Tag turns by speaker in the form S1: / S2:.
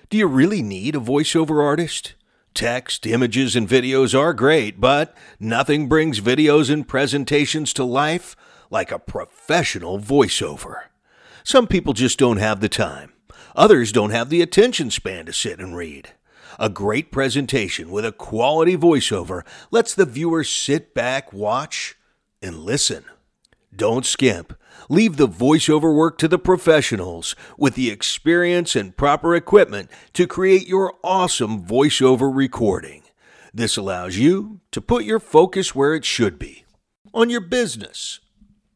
S1: Do you really need a voiceover artist? Text, images, and videos are great, but nothing brings videos and presentations to life like a professional voiceover. Some people just don't have the time. Others don't have the attention span to sit and read. A great presentation with a quality voiceover lets the viewer sit back, watch, and listen. Don't skimp. Leave the voiceover work to the professionals with the experience and proper equipment to create your awesome voiceover recording. This allows you to put your focus where it should be, on your business.